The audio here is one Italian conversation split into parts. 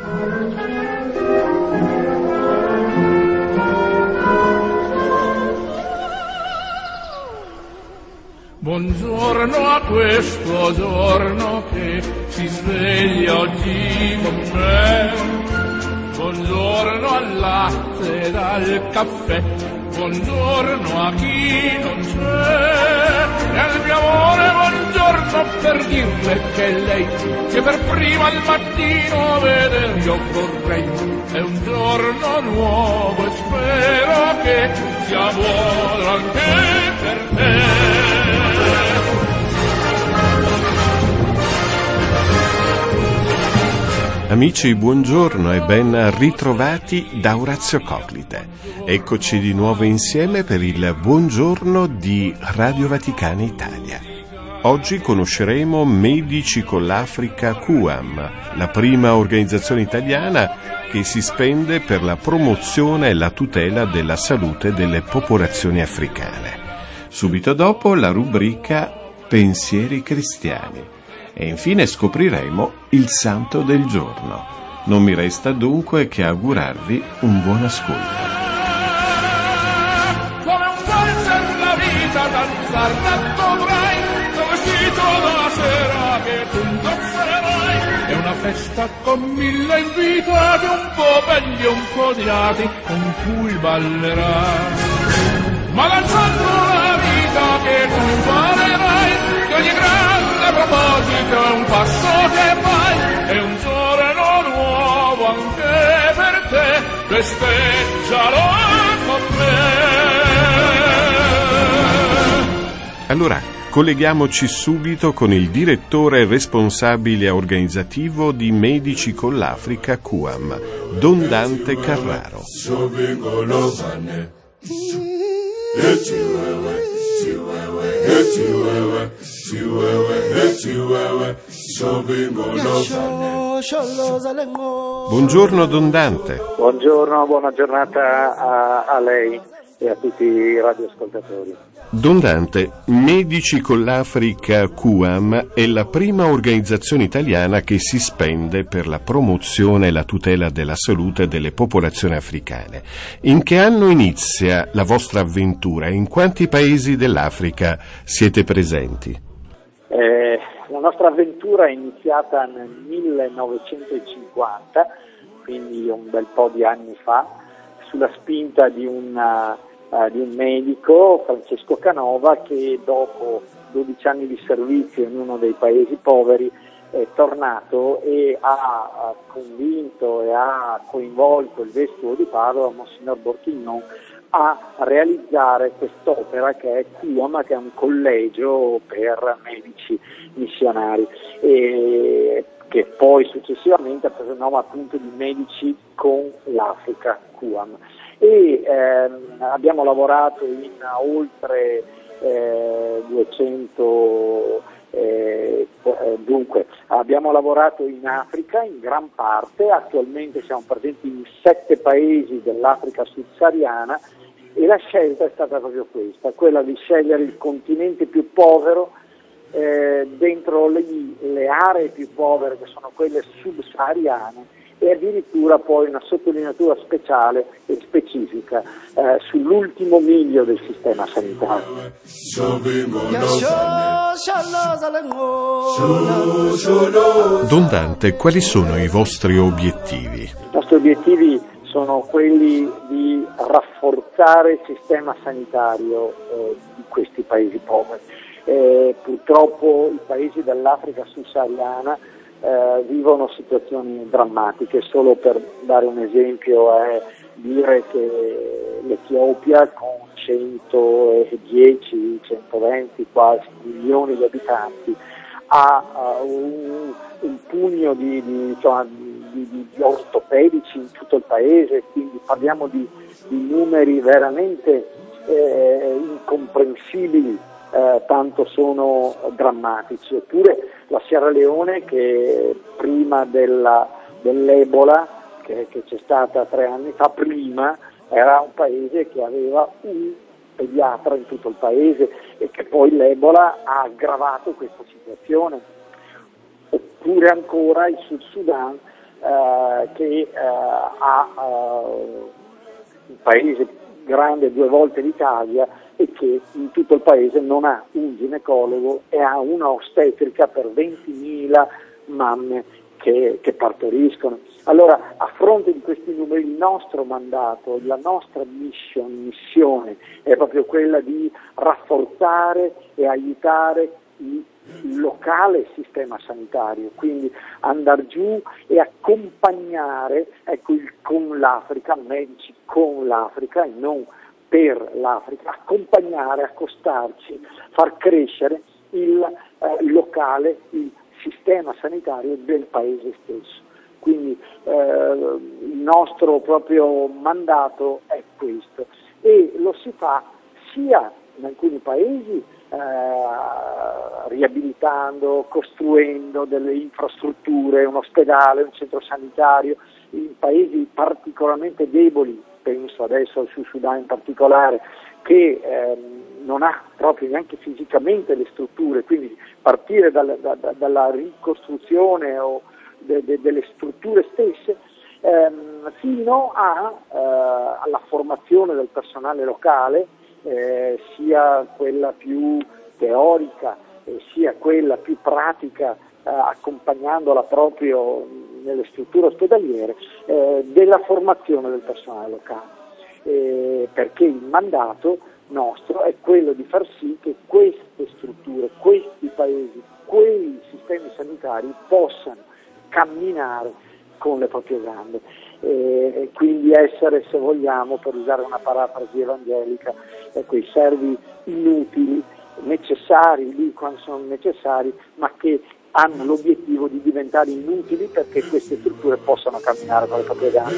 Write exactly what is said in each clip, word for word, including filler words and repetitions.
Buongiorno a questo giorno che si sveglia oggi con me. Buongiorno al latte ed al caffè. Buongiorno a chi non c'è. E al mio amore buongiorno per dirle che lei che per prima al mattino vedere io vorrei. È un giorno nuovo e spero che sia buono anche per te. Amici, buongiorno e ben ritrovati da Orazio Coclite. Eccoci di nuovo insieme per il buongiorno di Radio Vaticana Italia. Oggi conosceremo Medici con l'Africa Q A M, la prima organizzazione italiana che si spende per la promozione e la tutela della salute delle popolazioni africane. Subito dopo la rubrica Pensieri cristiani. E infine scopriremo il santo del giorno. Non mi resta dunque che augurarvi un buon ascolto. Come un valzer la vita danzar dovrai, tuo vestito da sera che tu indosserai. È una festa con mille invitati, un po' belli e un po' odiati, con cui ballerai. Ma danzando la vita che tu imparerai, che ogni grande proposito è un passo che fai, è un giorno nuovo anche per te, festeggialo con me. Allora, colleghiamoci subito con il direttore responsabile organizzativo di Medici con l'Africa Q A M, Don Dante Carraro. Buongiorno Don Dante. Buongiorno, buona giornata a, a lei e a tutti i radioascoltatori. Don Dante, Medici con l'Africa Q A M è la prima organizzazione italiana che si spende per la promozione e la tutela della salute delle popolazioni africane. In che anno inizia la vostra avventura e in quanti paesi dell'Africa siete presenti? Eh, la nostra avventura è iniziata nel millenovecentocinquanta, quindi un bel po' di anni fa, sulla spinta di una Uh, di un medico, Francesco Canova, che dopo dodici anni di servizio in uno dei paesi poveri è tornato e ha, ha convinto e ha coinvolto il vescovo di Padova, Monsignor Borchignon, a realizzare quest'opera che è Q A M, che è un collegio per medici missionari, e che poi successivamente ha preso il nome appunto di Medici con l'Africa Q A M. E ehm, abbiamo lavorato in oltre eh, duecento, eh, dunque abbiamo lavorato in Africa in gran parte, attualmente siamo presenti in sette paesi dell'Africa subsahariana e la scelta è stata proprio questa, quella di scegliere il continente più povero eh, dentro le, le aree più povere, che sono quelle subsahariane, e addirittura poi una sottolineatura speciale e specifica eh, sull'ultimo miglio del sistema sanitario. Don Dante, quali sono i vostri obiettivi? I nostri obiettivi sono quelli di rafforzare il sistema sanitario eh, di questi paesi poveri. Eh, purtroppo i paesi dell'Africa subsahariana Eh, vivono situazioni drammatiche. Solo per dare un esempio è dire che l'Etiopia, con centodieci centoventi quasi milioni di abitanti, ha uh, un, un pugno di, di, insomma, di, di, di ortopedici in tutto il paese, quindi parliamo di, di numeri veramente eh, incomprensibili, eh, tanto sono drammatici. Eppure la Sierra Leone, che prima della, dell'Ebola, che, che c'è stata tre anni fa, prima era un paese che aveva un pediatra in tutto il paese, e che poi l'Ebola ha aggravato questa situazione. Oppure ancora il Sud Sudan, eh, che eh, ha eh, un paese grande due volte l'Italia e che in tutto il paese non ha un ginecologo e ha una ostetrica per ventimila mamme che, che partoriscono. Allora, a fronte di questi numeri, il nostro mandato, la nostra mission, missione è proprio quella di rafforzare e aiutare il locale sistema sanitario, quindi andare giù e accompagnare, ecco, il, con l'Africa, medici con l'Africa e non per l'Africa, accompagnare, accostarci, far crescere il eh, locale, il sistema sanitario del paese stesso. Quindi eh, il nostro proprio mandato è questo e lo si fa sia in alcuni paesi eh, riabilitando, costruendo delle infrastrutture, un ospedale, un centro sanitario, in paesi particolarmente deboli, penso adesso al Sud Sudan in particolare, che ehm, non ha proprio neanche fisicamente le strutture, quindi partire dal, da, da, dalla ricostruzione o de, de, delle strutture stesse ehm, fino a, eh, alla formazione del personale locale, eh, sia quella più teorica eh, sia quella più pratica, eh, accompagnandola proprio nelle strutture ospedaliere, eh, della formazione del personale locale, eh, perché il mandato nostro è quello di far sì che queste strutture, questi paesi, quei sistemi sanitari possano camminare con le proprie gambe e quindi essere, se vogliamo, per usare una parafrasi evangelica, ecco, i servi inutili, necessari lì quando sono necessari, ma che hanno l'obiettivo di diventare inutili perché queste strutture possano camminare con le proprie gambe.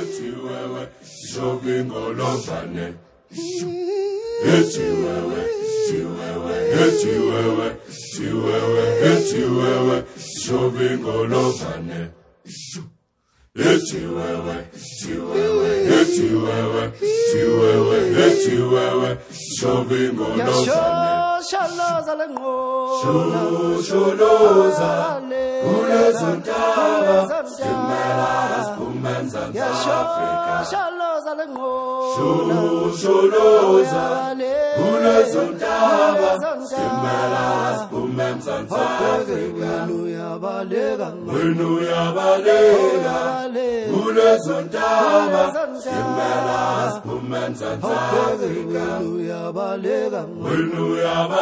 Shaloza lenqola sholoza kulezontaba simela spumenza Africa shaloza lenqola sholoza kulezontaba simela spumenza Africa wenu yabaleka wenu yabaleka kulezontaba simela spumenza Africa wenu yabaleka wenu yabaleka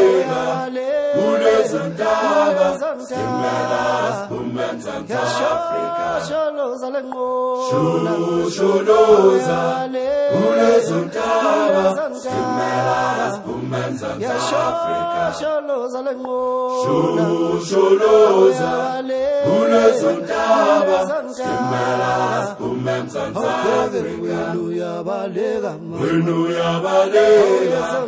kulezontaba simela spumenza Africa sholoza lenqola sholoza kulezontaba simela spumenza Africa sholoza lenqola sholoza kulezontaba simela spumenza Africa wenu yabaleka wenu yabaleka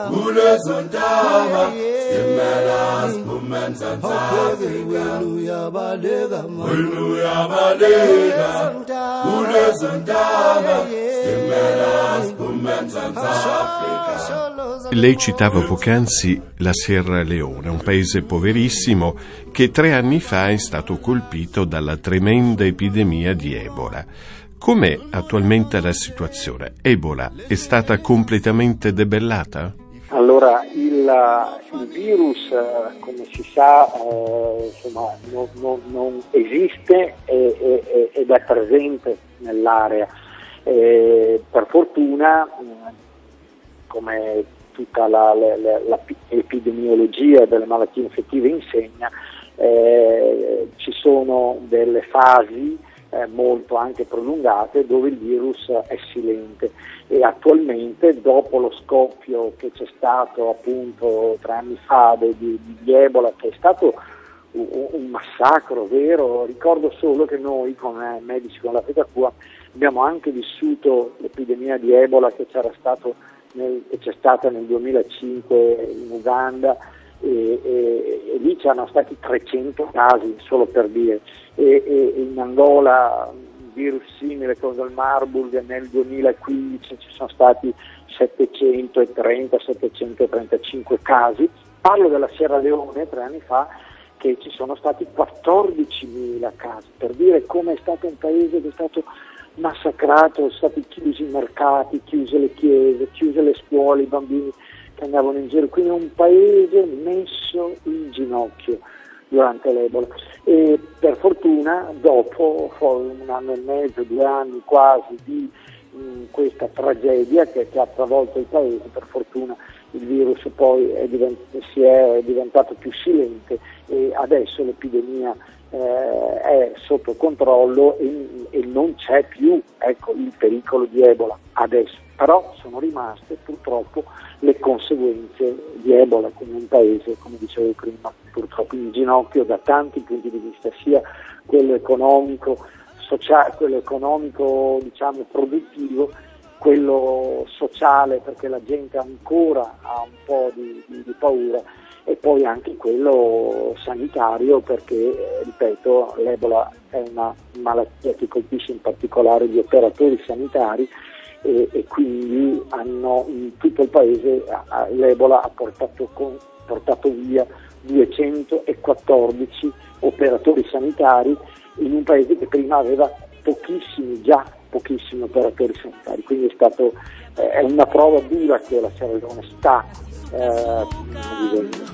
kulezontaba simela spumenza Africa wenu yabaleka wenu yabaleka kulezontaba simela spumenza Africa. Lei citava poc'anzi la Sierra Leone, un paese poverissimo che tre anni fa è stato colpito dalla tremenda epidemia di Ebola. Com'è attualmente la situazione? Ebola è stata completamente debellata? Allora, il, il virus, come si sa, eh, insomma, non, non, non esiste e, e, ed è presente nell'area. Eh, per fortuna, come tutta la, la, la, la epidemiologia delle malattie infettive insegna, eh, ci sono delle fasi eh, molto anche prolungate dove il virus è silente e attualmente, dopo lo scoppio che c'è stato appunto tre anni fa di, di Ebola, che è stato un, un massacro vero, ricordo solo che noi come medici con l'Africa Cura abbiamo anche vissuto l'epidemia di Ebola che c'era stato nel, che c'è stata nel duemilacinque in Uganda e, e, e lì c'erano stati trecento casi, solo per dire, e, e in Angola un virus simile con il Marburg nel duemilaquindici ci sono stati settecentotrenta settecentotrentacinque casi. Parlo della Sierra Leone tre anni fa, che ci sono stati quattordicimila casi, per dire come è stato un paese che è stato massacrato, sono stati chiusi i mercati, chiuse le chiese, chiuse le scuole, i bambini che andavano in giro, quindi un paese messo in ginocchio durante l'Ebola. E per fortuna dopo un anno e mezzo, due anni quasi di mh, questa tragedia che, che ha travolto il paese, per fortuna il virus poi è divent- si è diventato più silente e adesso l'epidemia eh, è sotto controllo e, e non c'è più, ecco, il pericolo di Ebola adesso, però sono rimaste purtroppo le conseguenze di Ebola, come un paese, come dicevo prima, purtroppo in ginocchio da tanti punti di vista, sia quello economico, sociale, quello economico diciamo produttivo, quello sociale perché la gente ancora ha un po' di, di, di paura, e poi anche quello sanitario perché, ripeto, l'Ebola è una malattia che colpisce in particolare gli operatori sanitari e, e quindi hanno in tutto il paese l'Ebola ha portato, con, portato via duecentoquattordici operatori sanitari in un paese che prima aveva pochissimi, già pochissimi operatori sanitari, quindi è stato eh, è una prova dura che la Sierra Leone sta eh, vivendo.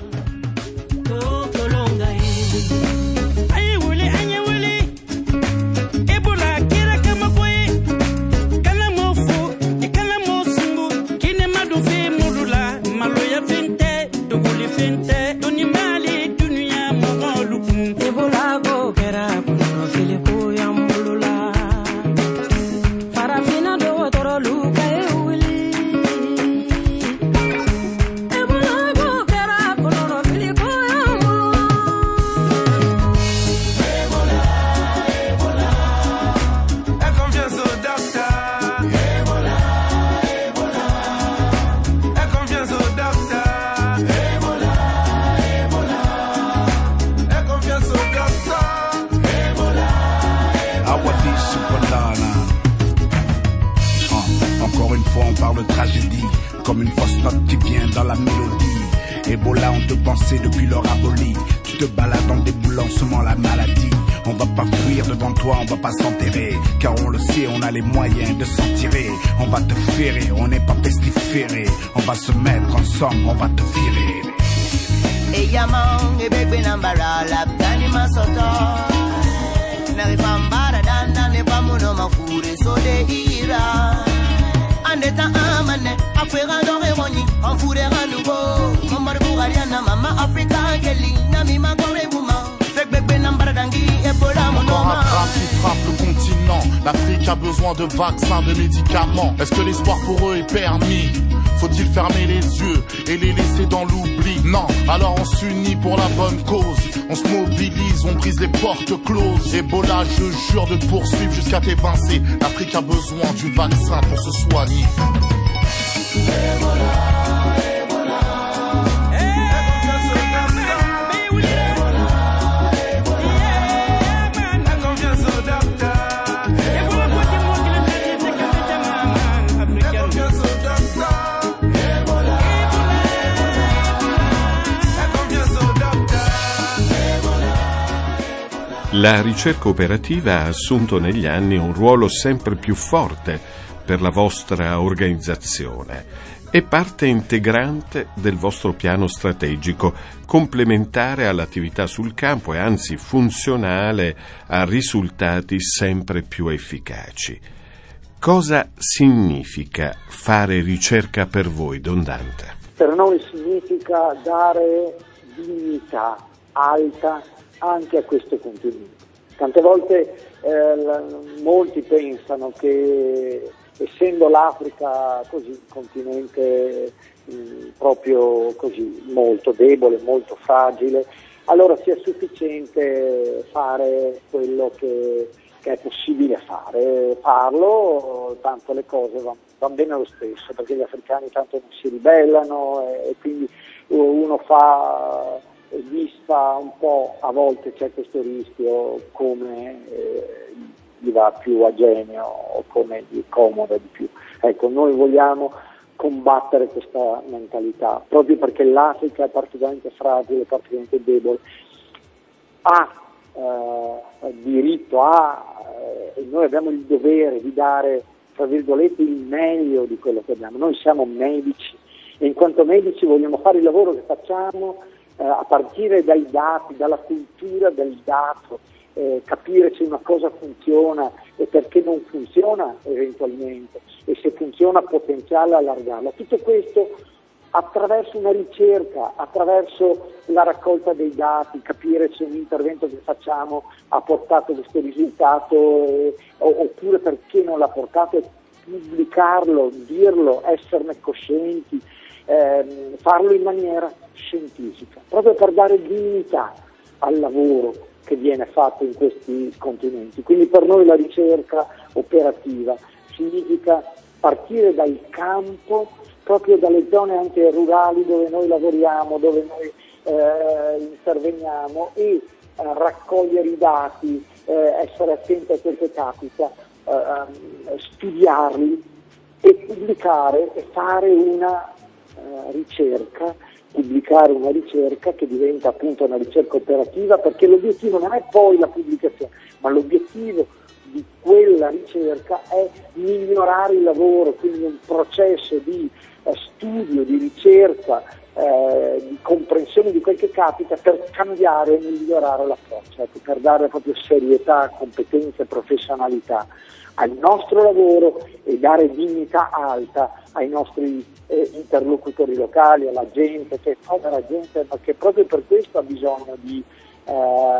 Comme une fausse note qui vient dans la mélodie. Ebola, on te pensait depuis leur abolie. Tu te balades en déboulant seulement la maladie. On va pas fuir devant toi, on va pas s'enterrer. Car on le sait, on a les moyens de s'en tirer. On va te ferrer, on n'est pas pestiféré. On va se mettre ensemble, on va te virer. E yamang e bebe nambara laptani masoto. Nari pambara danda ne pamuno mafure so de ira. Andeta amane afera dore boni en foudera nouveau mama bouraliana mama africa keli na mi magore buma fek bebe nambara dangi ebola mon encore un drame qui frappe le continent. L'Afrique a besoin de vaccins, de médicaments. Est-ce que l'espoir pour eux est permis? Faut-il fermer les yeux et les laisser dans l'oubli? Non, alors on s'unit pour la bonne cause. On se mobilise, on brise les portes closes. Ebola, je jure de te poursuivre jusqu'à t'évincer. L'Afrique a besoin du vaccin pour se soigner. Ebola. La ricerca operativa ha assunto negli anni un ruolo sempre più forte per la vostra organizzazione. È parte integrante del vostro piano strategico, complementare all'attività sul campo e anzi funzionale a risultati sempre più efficaci. Cosa significa fare ricerca per voi, Don Dante? Per noi significa dare dignità alta anche a questo continente. Tante volte eh, molti pensano che essendo l'Africa così un continente mh, proprio così molto debole, molto fragile, allora sia sufficiente fare quello che, che è possibile fare, farlo, tanto le cose vanno, vanno bene lo stesso, perché gli africani tanto non si ribellano e, e quindi uno fa e vista un po', a volte c'è questo rischio, come eh, gli va più a genio o come gli comoda di più. Ecco, noi vogliamo combattere questa mentalità, proprio perché l'Africa è particolarmente fragile, particolarmente debole ha eh, diritto a, eh, e noi abbiamo il dovere di dare, tra virgolette, il meglio di quello che abbiamo. Noi siamo medici e in quanto medici vogliamo fare il lavoro che facciamo eh, a partire dai dati, dalla cultura del dato, eh, capire se una cosa funziona e perché non funziona eventualmente, e se funziona potenziale allargarla. Tutto questo attraverso una ricerca, attraverso la raccolta dei dati, capire se un intervento che facciamo ha portato questo risultato eh, oppure perché non l'ha portato, pubblicarlo, dirlo, esserne coscienti, ehm, farlo in maniera scientifica, proprio per dare dignità al lavoro che viene fatto in questi continenti. Quindi per noi la ricerca operativa significa partire dal campo, proprio dalle zone anche rurali dove noi lavoriamo, dove noi eh, interveniamo, e eh, raccogliere i dati, eh, essere attenti a quel che capita, eh, studiarli e pubblicare e fare una eh, ricerca, pubblicare una ricerca che diventa appunto una ricerca operativa, perché l'obiettivo non è poi la pubblicazione, ma l'obiettivo di quella ricerca è migliorare il lavoro, quindi un processo di eh, studio, di ricerca, eh, di comprensione di quel che capita per cambiare e migliorare l'approccio, ecco, per dare proprio serietà, competenze, professionalità al nostro lavoro e dare dignità alta ai nostri eh, interlocutori locali, alla gente, che è povera gente, ma che proprio per questo ha bisogno di Eh,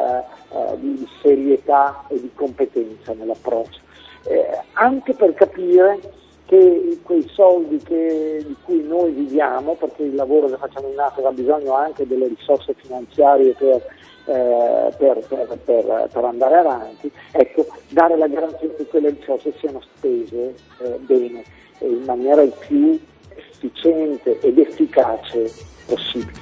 eh, di serietà e di competenza nell'approccio, eh, anche per capire che quei soldi che, di cui noi viviamo, perché il lavoro che facciamo in Africa ha bisogno anche delle risorse finanziarie per, eh, per, per, per, per andare avanti, ecco, dare la garanzia che quelle risorse siano spese eh, bene e in maniera il più efficiente ed efficace possibile.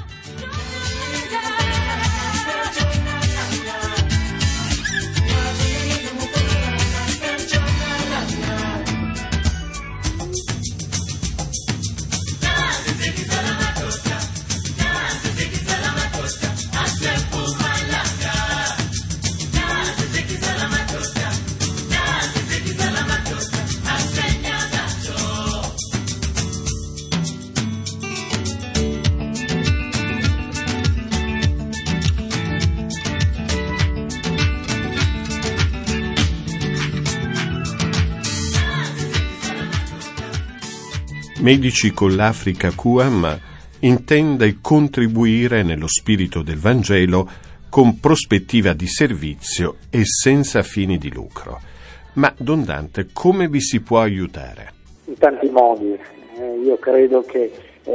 Medici con l'Africa Q M intende contribuire nello spirito del Vangelo con prospettiva di servizio e senza fini di lucro. Ma Don Dante, come vi si può aiutare? In tanti modi. Eh, io credo che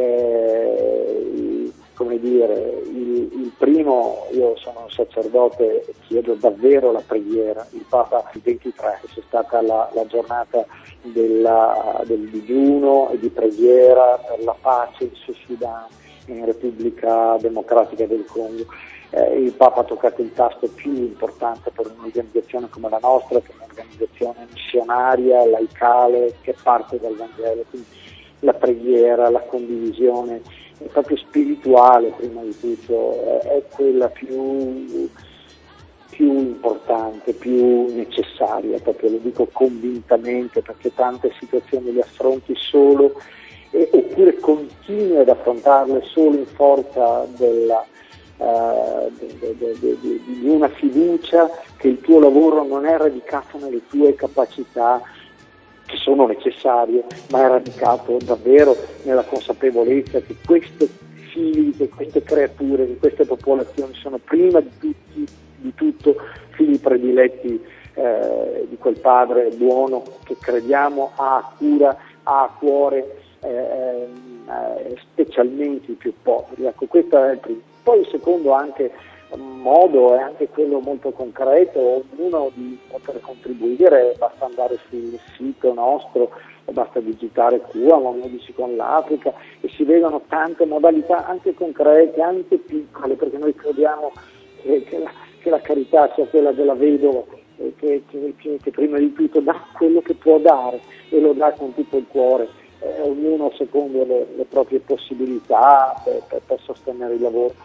eh, come dire, il, il primo, io sono un sacerdote e chiedo davvero la preghiera. Il Papa il ventitré, c'è stata la, la giornata della, del digiuno e di preghiera per la pace in Sud Sudan, in Repubblica Democratica del Congo. Eh, il Papa ha toccato il tasto più importante per un'organizzazione come la nostra, che è un'organizzazione missionaria, laicale, che parte dal Vangelo. Quindi la preghiera, la condivisione proprio spirituale, prima di tutto, eh, è quella più più importante, più necessaria, proprio lo dico convintamente, perché tante situazioni le affronti solo eh, oppure continui ad affrontarle solo in forza della, uh, de, de, de, de, di una fiducia che il tuo lavoro non è radicato nelle tue capacità, che sono necessarie, ma è radicato davvero nella consapevolezza che questi figli, che queste creature, che queste popolazioni sono prima di tutti di tutto figli prediletti eh, di quel Padre buono che crediamo ha a cura, ha a cuore eh, eh, specialmente i più poveri. Ecco, questo è il primo. Poi il secondo anche modo è anche quello molto concreto, ognuno di poter contribuire, basta andare sul sito nostro, basta digitare Q A M, Medici con l'Africa, e si vedono tante modalità anche concrete, anche piccole, perché noi crediamo che, che la che la carità sia quella della vedova, eh, che, che, che prima di tutto dà quello che può dare e lo dà con tutto il cuore, eh, ognuno secondo le, le proprie possibilità per, per, per sostenere il lavoro.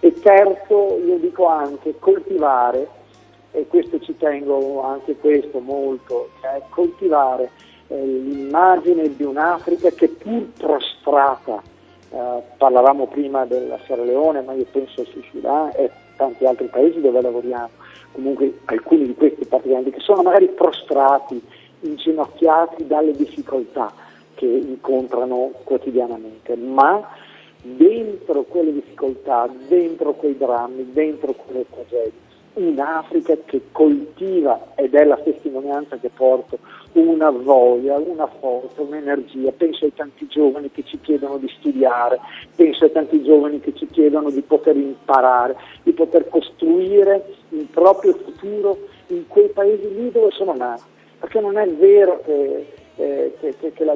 E terzo, io dico anche coltivare, e questo ci tengo anche questo molto, cioè coltivare eh, l'immagine di un'Africa che pur prostrata, eh, parlavamo prima della Sierra Leone, ma io penso al Sudan e tanti altri paesi dove lavoriamo, comunque alcuni di questi particolari, che sono magari prostrati, inginocchiati dalle difficoltà che incontrano quotidianamente, ma dentro quelle difficoltà, dentro quei drammi, dentro quelle tragedie, un'Africa che coltiva, ed è la testimonianza che porto, una voglia, una forza, un'energia. Penso ai tanti giovani che ci chiedono di studiare, penso ai tanti giovani che ci chiedono di poter imparare, di poter costruire il proprio futuro in quei paesi lì dove sono nati, perché non è vero che, eh, che, che, che la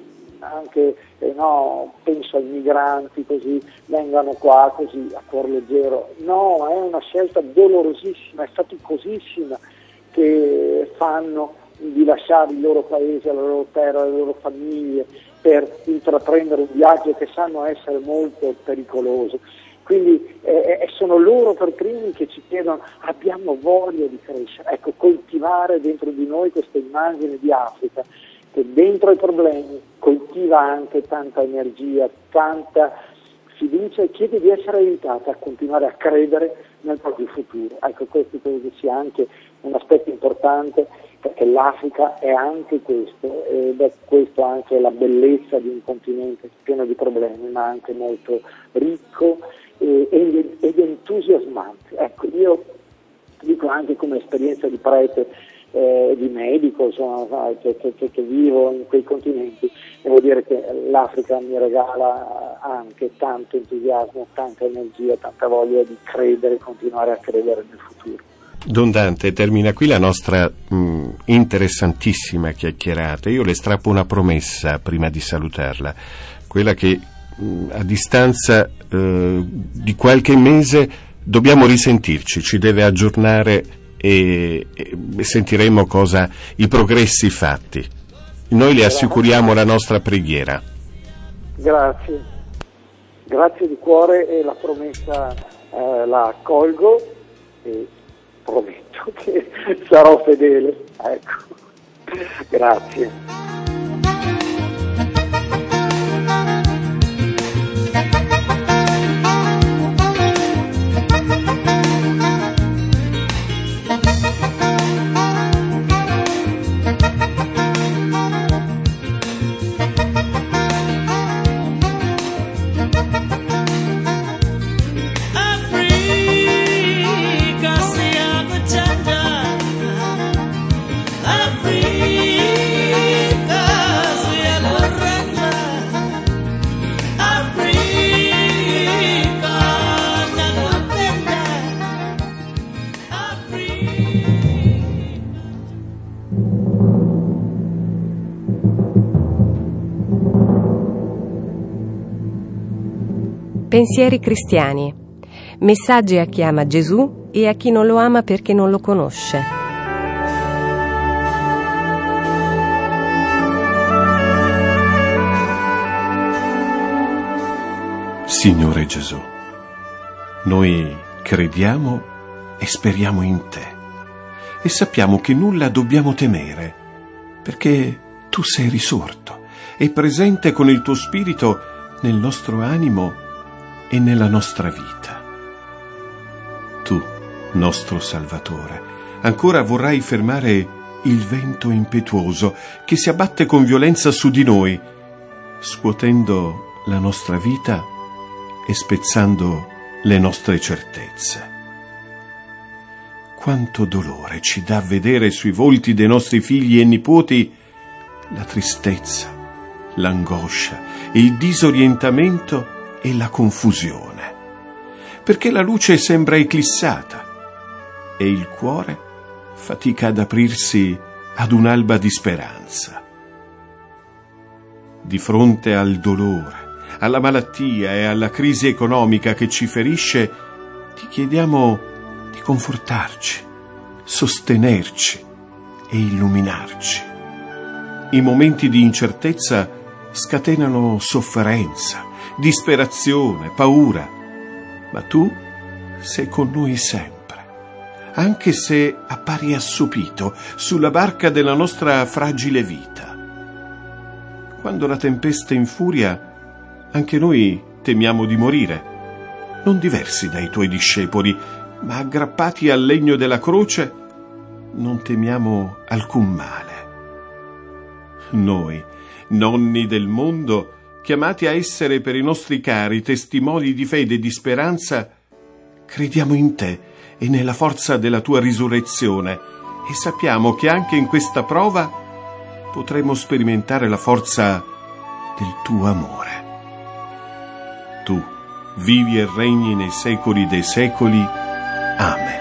anche eh, no, penso ai migranti così vengano qua così a cuor leggero, no, è una scelta dolorosissima e faticosissima che fanno di lasciare il loro paese, la loro terra, le loro famiglie per intraprendere un viaggio che sanno essere molto pericoloso. Quindi eh, sono loro per primi che ci chiedono: abbiamo voglia di crescere. Ecco, coltivare dentro di noi questa immagine di Africa che dentro i problemi coltiva anche tanta energia, tanta fiducia e chiede di essere aiutata a continuare a credere nel proprio futuro. Ecco, questo credo che sia anche un aspetto importante, perché l'Africa è anche questo, ed è questo anche la bellezza di un continente pieno di problemi, ma anche molto ricco e, ed, ed entusiasmante. Ecco, io dico anche come esperienza di prete, Eh, di medico, insomma, che, che, che vivo in quei continenti, devo dire che l'Africa mi regala anche tanto entusiasmo, tanta energia, tanta voglia di credere, continuare a credere nel futuro. Don Dante, termina qui la nostra mh, interessantissima chiacchierata. Io le strappo una promessa prima di salutarla, quella che mh, a distanza eh, di qualche mese dobbiamo risentirci, ci deve aggiornare e sentiremo cosa i progressi fatti. Noi le assicuriamo la nostra preghiera. Grazie, grazie di cuore, e la promessa eh, la accolgo e prometto che sarò fedele. Ecco, grazie. Pensieri cristiani. Messaggi a chi ama Gesù e a chi non lo ama perché non lo conosce. Signore Gesù, noi crediamo e speriamo in te e sappiamo che nulla dobbiamo temere, perché tu sei risorto e presente con il tuo spirito nel nostro animo e nella nostra vita. Tu, nostro Salvatore, ancora vorrai fermare il vento impetuoso che si abbatte con violenza su di noi, scuotendo la nostra vita e spezzando le nostre certezze. Quanto dolore ci dà vedere sui volti dei nostri figli e nipoti la tristezza, l'angoscia, il disorientamento e la confusione, perché la luce sembra eclissata e il cuore fatica ad aprirsi ad un'alba di speranza. Di fronte al dolore, alla malattia e alla crisi economica che ci ferisce, ti chiediamo di confortarci, sostenerci e illuminarci. I momenti di incertezza scatenano sofferenza, disperazione, paura, ma tu sei con noi sempre, anche se appari assopito sulla barca della nostra fragile vita. Quando la tempesta infuria, anche noi temiamo di morire, non diversi dai tuoi discepoli, ma aggrappati al legno della croce, non temiamo alcun male. Noi, nonni del mondo, chiamati a essere per i nostri cari testimoni di fede e di speranza, crediamo in te e nella forza della tua risurrezione e sappiamo che anche in questa prova potremo sperimentare la forza del tuo amore. Tu vivi e regni nei secoli dei secoli. Amen.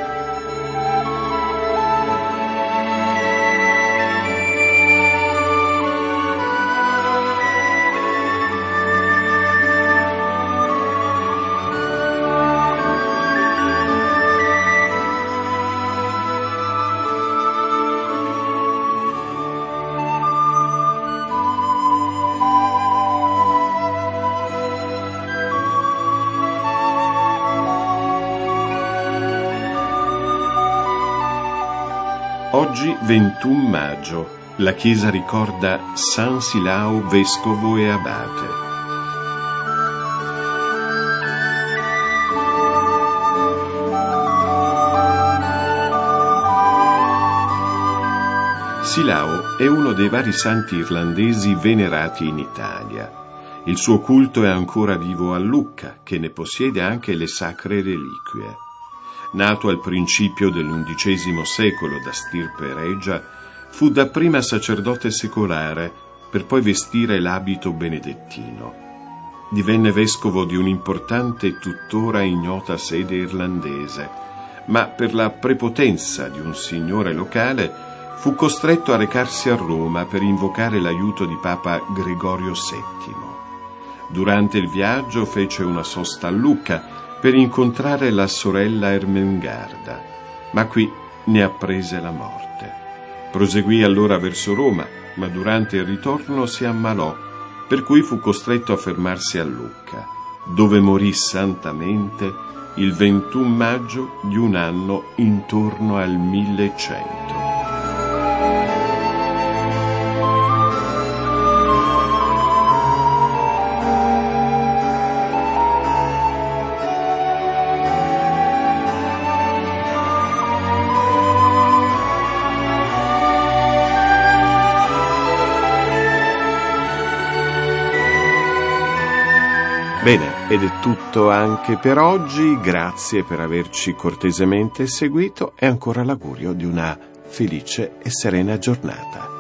Oggi ventuno maggio, la Chiesa ricorda San Silao, vescovo e abate. Silao è uno dei vari santi irlandesi venerati in Italia. Il suo culto è ancora vivo a Lucca, che ne possiede anche le sacre reliquie. Nato al principio dell'undicesimo secolo da stirpe regia, fu dapprima sacerdote secolare per poi vestire l'abito benedettino. Divenne vescovo di un'importante e tuttora ignota sede irlandese, ma per la prepotenza di un signore locale fu costretto a recarsi a Roma per invocare l'aiuto di Papa Gregorio settimo. Durante il viaggio fece una sosta a Lucca per incontrare la sorella Ermengarda, ma qui ne apprese la morte. Proseguì allora verso Roma, ma durante il ritorno si ammalò, per cui fu costretto a fermarsi a Lucca, dove morì santamente il ventuno maggio di un anno intorno al millecento. Bene, ed è tutto anche per oggi, grazie per averci cortesemente seguito e ancora l'augurio di una felice e serena giornata.